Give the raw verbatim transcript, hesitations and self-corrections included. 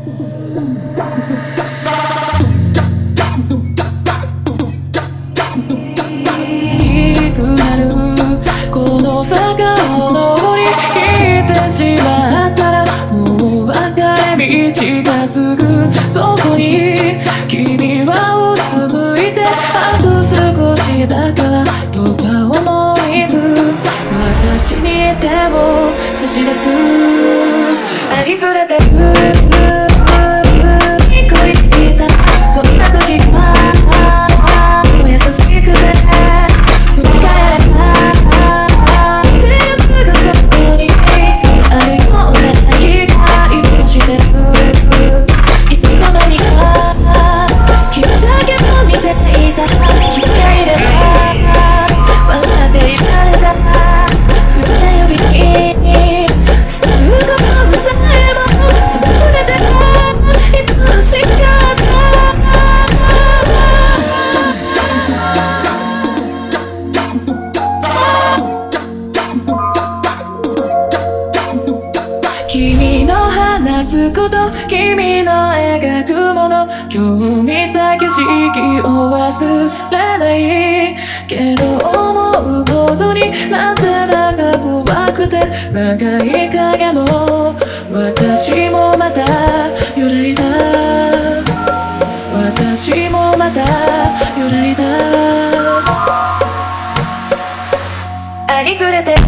低くなるこの坂を登り切ってしまったらもう分かれ道がすぐそこに君はうつむいてあと少しだからとか思いず私に手を差し出すありふれてるに恋したそんな時がお優しくて振り返れば手すぐそこにあるような気が今してるいつの間にか君だけを見ていた君がいれば笑っていられた振った指に伝う言葉さえもその全てが愛しかった君の話すこと君の描くもの今日見た景色を忘れないけど思うことになぜだか怖くて長い影の私もまた揺らいだ私もまた揺らいだありふれて